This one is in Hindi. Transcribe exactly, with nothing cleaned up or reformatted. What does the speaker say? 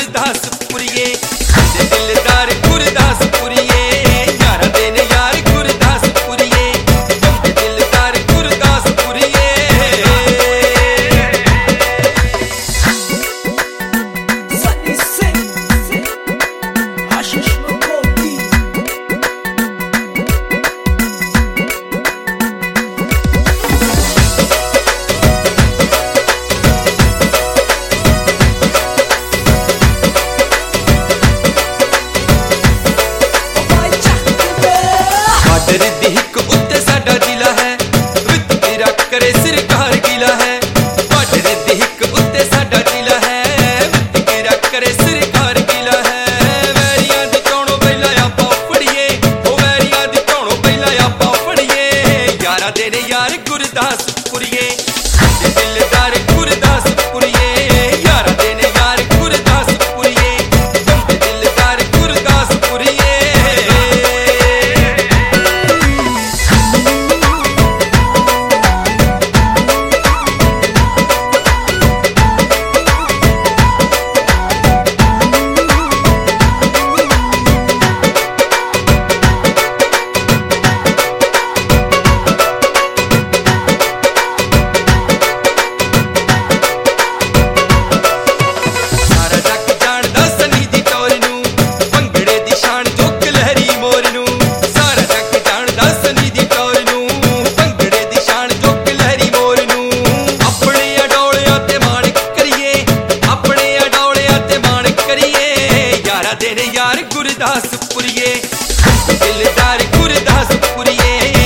गुरदासपुरिए दिलदार गुरदासपुरिए यारा देने यार गुरदासपुरिए दिलदार गुरदासपुरिए दिहिक उत्ते साडा जिला है वित तेरा करे सरकार गिला है बाडर दिहिक उत्ते साडा जिला है वित तेरा करे सरकार गिला है वैरियां दी चौणो पहला आपां फड़िए ओ वैरियां दी चौणो पहला आपां फड़िए यारा देने यार गुरदासपुरिए दिलदार गुरदासपुरिए यारा देने यार गुरदासपुरिए दिलदार गुरदासपुरिए यार गुरदासपुरिए दिलदार गुरदासपुरिए